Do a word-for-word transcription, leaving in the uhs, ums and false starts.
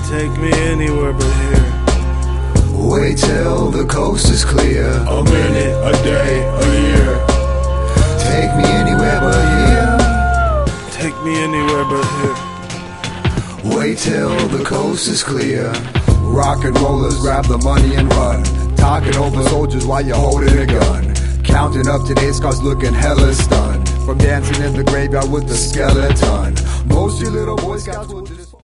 Take me anywhere but here. Wait till the coast is clear. A minute, a day, a year. Take me anywhere but here. Take me anywhere but here. Wait till the coast is clear. Rock and rollers grab the money and run. Talking over soldiers while you're holding a gun. Counting up today's scars looking hella stunned. From dancing in the graveyard with the skeleton. Most you little Boy Scouts will